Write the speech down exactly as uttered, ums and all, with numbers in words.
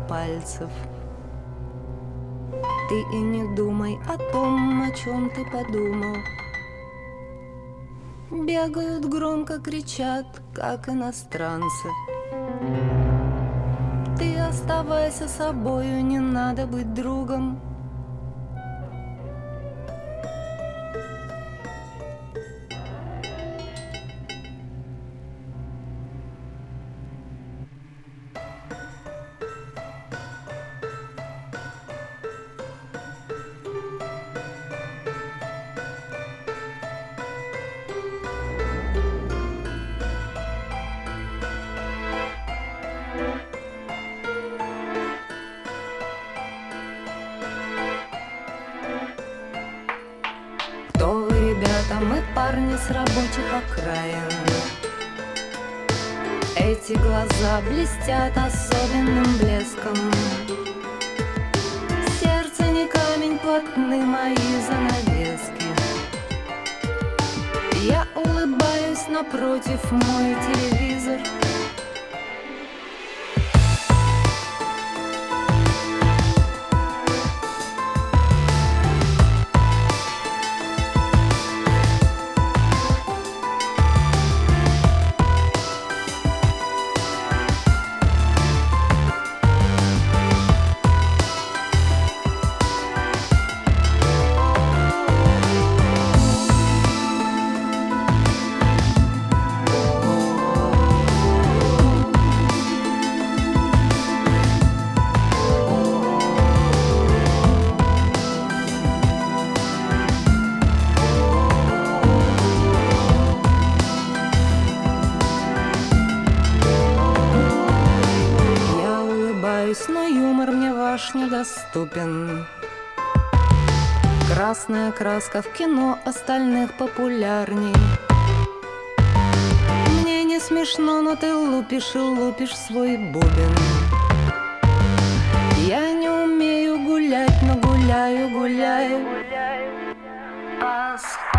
пальцев. Ты и не думай о том, о чем ты подумал. Бегают, громко кричат, как иностранцы. Ты оставайся собою, не надо быть другом. Кто вы, ребята? Мы парни с рабочих окраин. Эти глаза блестят особенным блеском. Сердце не камень, плотны мои занавески. Я улыбаюсь, напротив мой телевизор. Но юмор мне ваш недоступен. Красная краска в кино остальных популярней. Мне не смешно, но ты лупишь и лупишь свой бубен. Я не умею гулять, но гуляю, гуляю. А